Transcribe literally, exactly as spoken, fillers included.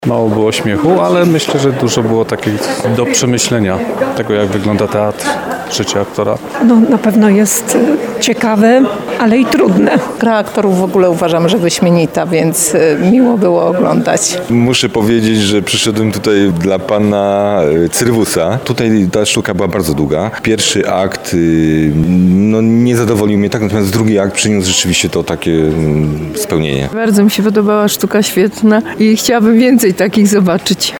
Mało było śmiechu, ale myślę, że dużo było takich do przemyślenia tego, jak wygląda teatr, życie aktora. No, na pewno jest ciekawe, ale i trudne. Gra aktorów w ogóle uważam, że wyśmienita, więc miło było oglądać. Muszę powiedzieć, że przyszedłem tutaj dla pana Cyrwusa. Tutaj ta sztuka była bardzo długa. Pierwszy akt no, nie zadowolił mnie tak, natomiast drugi akt przyniósł rzeczywiście to takie spełnienie. Bardzo mi się podobała sztuka, świetna i chciałabym więcej takich zobaczyć.